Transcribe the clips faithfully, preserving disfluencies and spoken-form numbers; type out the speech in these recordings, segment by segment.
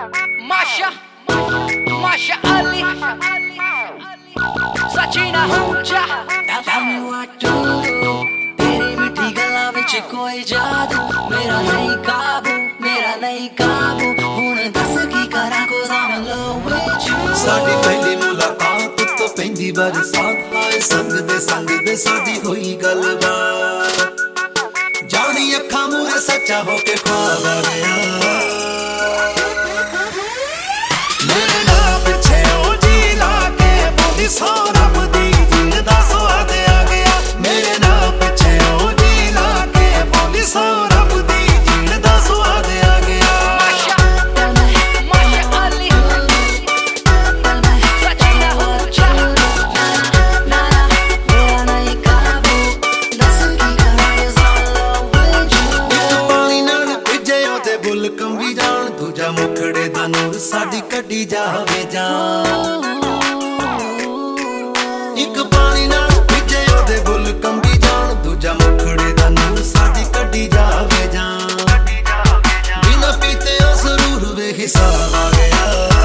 Masha, Masha Ali, Sachina Hooja. Tell me what to do. तेरी मिठी गल्लां विच कोई जादू मेरा नहीं काबू मेरा नहीं काबू हुण दस की करा cause I'm in love with you साडी पहली मुलाकात तो पैंदी बरसात हाय संग दे संग दे साडी होई गलबात जानी अखां मूरे सच्चा होके ख्वाब आ गया मेरे नाल पिछे ओ जी ला के बोली सो रब दी जीण दा स्वाद आ गया मेरे नाल पिछे ओ जी ला के बोली सो रब दी जीण दा स्वाद आ गया Masha Ali, Sachina Hooja. मेरा नहीं काबू दस की करा cause I'm in love with you पानी नाल भिजे ओते बुल कंबी जान दूजा मुखड़े दा नूर साडी कड्डी जावे जान एक पानी नाल भिजे ओते बुल कंबी जान दूजा मुखड़े दा नूर साडी कड्डी जावे जान बिना पीते ओ जरूर वे हिसाब आ गया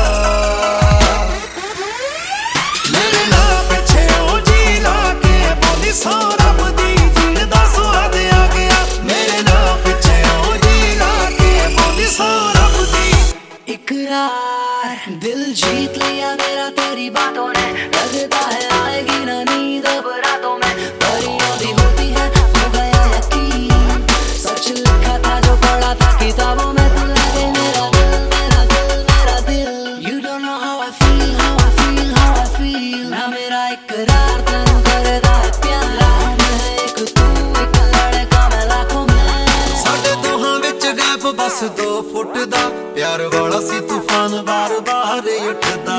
मेरे नाल पिछे ओ जी ला के बोली सो रब दी जीण दा स्वाद आ गया मेरे नाल पिछे ओ जी ला के बोली सो रब दी इकरार दिल जीत लिया मेरा तेरी बातों ने लगता है आएगी ना नींद अब रातों में परियों दी होती है हो गया यकीन सच लिखा था जो पढ़ा था किताबों में तू लगे मेरा दिल मेरा दिल मेरा दिल You don't know how I feel how I feel how I feel ना मेरा इकरार तेनू करदा है प्यार मैं एक तू एक लड़का मैं लाखों में साडे दोहां विच गैप बस दो फुट दा प्यार वाला सी तूफान बार बार उठदा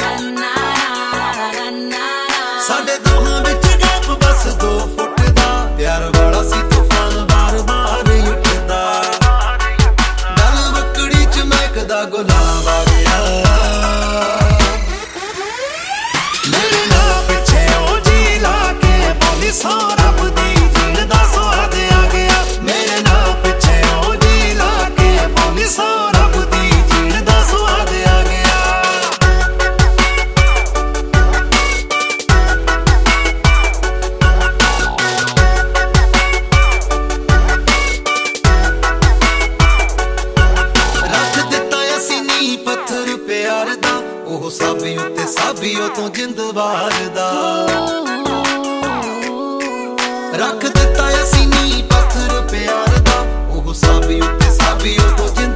साडे दोहां विच गैप बस दो फुट दा प्यार वाला सी तूफान बार बार उठदा गल वकड़ी च महकदा गुलाब आ गया मेरे नाल पिछे ओ जी ला के बोली सो रब दी जीण दा स्वाद आ गया मेरे नाल पिछे ओ जी ला के बोली सो रब दी जीण दा स्वाद आ गया रख दिता असीं नी पत्थर प्यार दा ओह साबी उत्ते साबीओ तो जिंद वारदा रख दिता असीं नी पत्थर प्यार दा ओह साबी उत्ते साबीओ तो जिंद